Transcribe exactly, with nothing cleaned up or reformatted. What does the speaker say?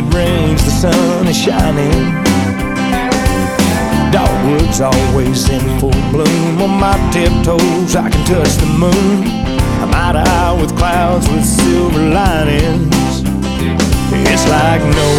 it rains, the sun is shining. Dogwood's always in full bloom. On my tiptoes I can touch the moon. I'm eye to eye with clouds with silver linings. It's like no